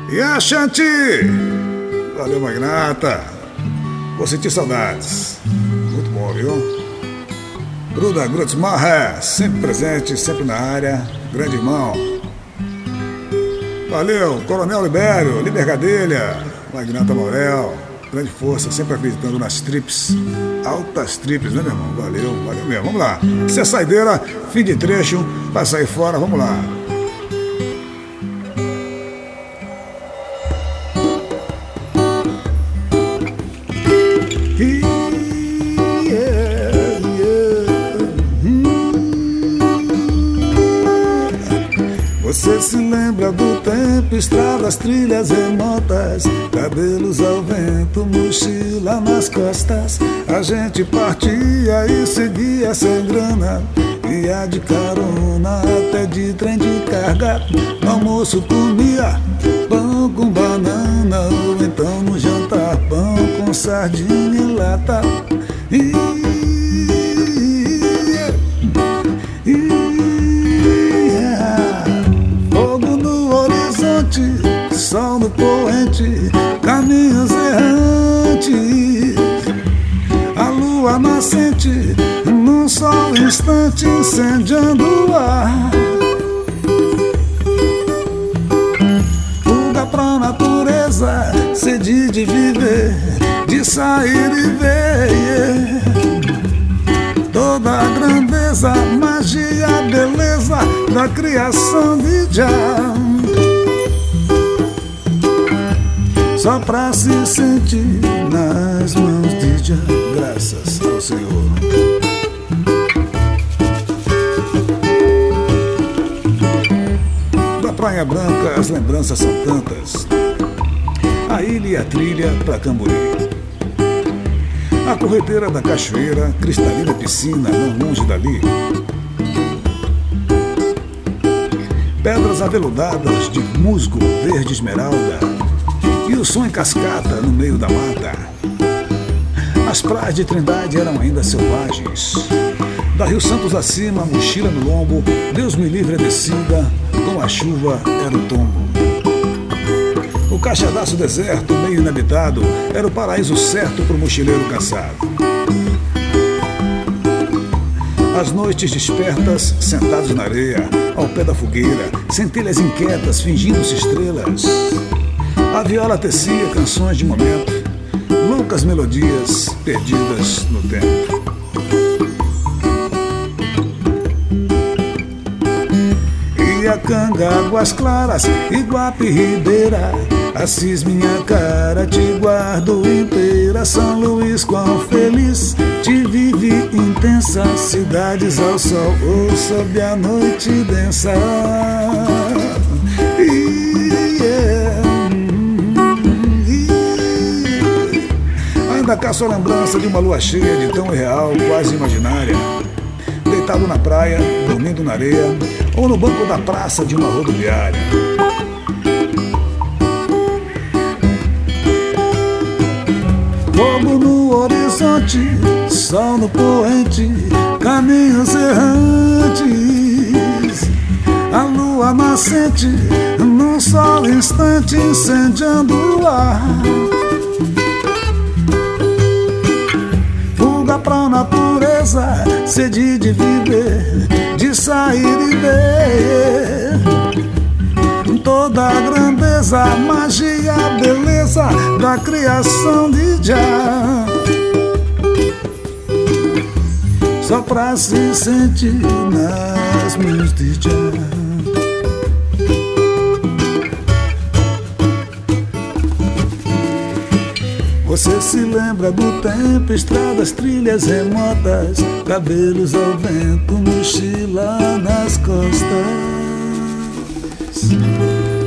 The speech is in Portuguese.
E a Xanti! Valeu, magnata. Vou sentir saudades. Muito bom, viu? Gruda Grutzmarra, sempre presente, sempre na área. Grande irmão. Valeu, Coronel Libério, Liber Gadelha, Magnata Morel. Grande força, sempre acreditando nas trips. Altas trips, né, meu irmão? Valeu, valeu mesmo. Vamos lá. Se é saideira, fim de trecho, vai sair fora, vamos lá. Você se lembra do tempo, estradas, trilhas remotas, cabelos ao vento, mochila nas costas. A gente partia e seguia sem grana, ia de carona até de trem de carga. No almoço comia pão com banana, ou então no jantar pão com sardinha em lata. Sol no poente, caminhos errantes, a lua nascente, num sol instante incendiando o ar. Fuga pra natureza, sede de viver, de sair e ver toda a grandeza, magia, beleza da criação de Jah. Só pra se sentir nas mãos de Jah, graças ao Senhor. Da Praia Branca as lembranças são tantas, a ilha e a trilha pra Camburi, a corredeira da cachoeira, cristalina piscina não longe dali, pedras aveludadas de musgo verde esmeralda e o som em cascata no meio da mata. As praias de Trindade eram ainda selvagens. Da Rio Santos acima, mochila no lombo, Deus me livre a descida, com a chuva era o tombo. O Caixadaço deserto, meio inabitado, era o paraíso certo pro mochileiro cansado. As noites despertas, sentados na areia, ao pé da fogueira, centelhas inquietas, fingindo-se estrelas. A viola tecia canções de momento, loucas melodias perdidas no tempo. Iacanga, Águas Claras, Iguape, Ribeira, Assis, minha cara, te guardo inteira. São Luís, quão feliz, te vive intensa. Cidades ao sol, ou sob a noite densa. Ainda caço a lembrança de uma lua cheia de tão irreal, quase imaginária, deitado na praia, dormindo na areia, ou no banco da praça de uma rodoviária. Fogo no horizonte, sol no poente, caminhos errantes, a lua nascente, num sol instante incendiando o ar. Fuga pra natureza, sede de viver, de sair e ver toda a grandeza, magia, beleza da criação de Jah. Só pra se sentir nas mãos de Jah. Você se lembra do tempo, estradas, trilhas remotas, cabelos ao vento, mochila nas costas.